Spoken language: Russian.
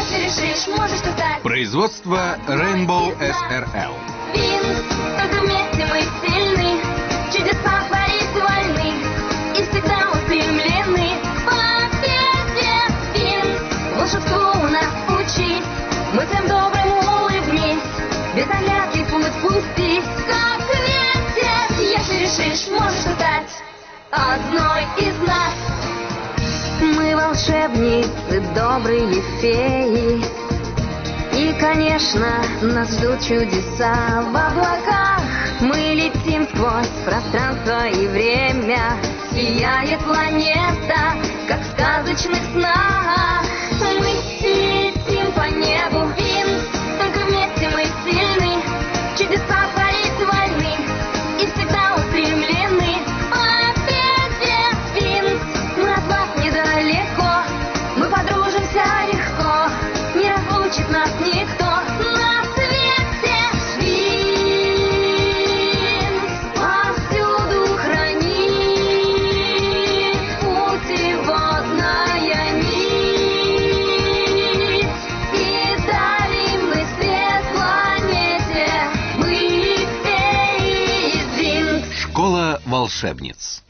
Если решишь, можешь ты стать. Производство Rainbow SRL. Винкс, только вместе мы сильны. Чудеса творить вольны. И всегда устремлены к победе. Винкс, волшебству нас учись. Мыслям добрым улыбнись. Без оглядки путь пустись, как ветер. Если решишь, можешь ты стать одной из нас. Мы волшебницы, добрые феи. И, конечно, нас ждут чудеса в облаках. Мы летим сквозь пространство и время. Сияет планета, как в сказочных снах. Мы летим по небу. Винкс, только вместе мы сильны. Чудеса творить вольны. И всегда устремлены к победе. Винкс, мы от вас недалеко. Мы подружимся легко. Не разлучит нас никто на свете. Винкс повсюду хранит путеводная нить. И дарим мы свет планете. Мы феи из Винкс. Школа волшебниц.